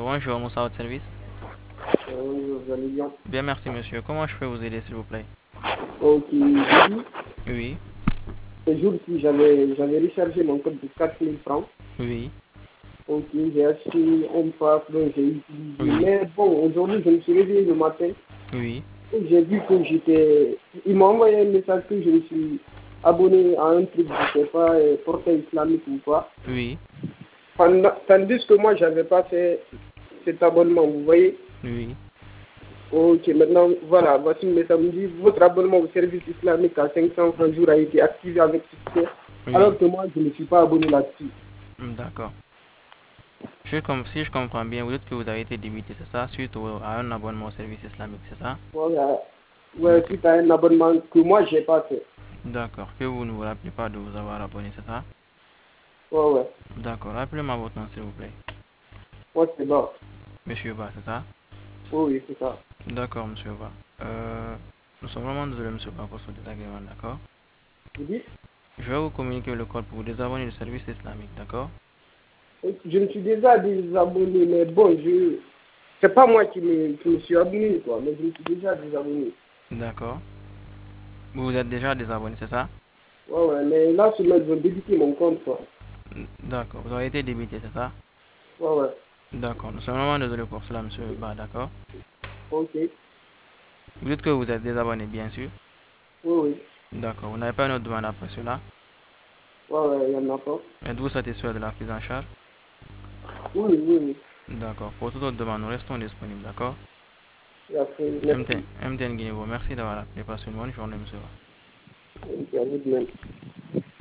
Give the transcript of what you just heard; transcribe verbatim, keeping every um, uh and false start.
bonjour, Moussa, votre service. Euh, vous allez bien. Bien, merci, monsieur. Comment je peux vous aider, s'il vous plaît? Ok, j'ai dit, Oui, ce jour-ci, j'avais, j'avais rechargé mon code de quatre mille francs. oui, Ok, j'ai acheté un pass, donc j'ai utilisé. oui, Mais bon, aujourd'hui, je me suis réveillé le matin oui, et j'ai vu que j'étais. Il m'a envoyé un message que je me suis abonné à un truc, je ne sais pas, euh, portail islamique ou quoi. oui, Pendant- Tandis que moi, j'avais pas fait cet abonnement, vous voyez. oui. Ok, maintenant, voilà, voici le message. Me dit, votre abonnement au service islamique à cinq cents francs jour a été activé avec succès, Oui, alors que moi, je ne suis pas abonné là-dessus. hmm, d'accord. Je com- si je comprends bien, vous dites que vous avez été débité, c'est ça, suite au- à un abonnement au service islamique, c'est ça? Voilà. Ouais, Ok, suite à un abonnement que moi, j'ai pas fait. d'accord. Que vous ne vous rappelez pas de vous avoir abonné, c'est ça? Ouais, ouais. D'accord. Rappelez-moi votre nom, s'il vous plaît. Ouais, c'est bon. Monsieur Ba, c'est ça? Oui, oui, c'est ça. D'accord, monsieur Ba. Euh, nous sommes vraiment désolés, monsieur Ba, pour ce désagrément, d'accord? Vous dites, Je vais vous communiquer le code pour vous désabonner du service islamique, d'accord? je me suis déjà désabonné, mais bon, je. C'est pas moi qui me, qui me suis abonné, quoi, mais je me suis déjà désabonné. D'accord. Vous vous êtes déjà désabonné, c'est ça? Ouais, ouais, mais là, seulement, ils ont débité mon compte, quoi. D'accord. Vous avez été débité, c'est ça? Ouais, ouais. D'accord. Nous sommes vraiment désolés pour cela, monsieur Ba, d'accord? Ok. Oui, Vous dites que vous êtes désabonné, bien sûr. oui. D'accord. Vous n'avez pas une autre demande après cela? Ouais, ouais, il y en a pas. Êtes-vous satisfait de la prise en charge? Oui, oui, oui. D'accord. Pour toute autre demande, nous restons disponibles, d'accord? Et après, M T N, merci. M T N Guinée, merci d'avoir appelé. Passez une bonne journée, monsieur Ba. Et à vous de même.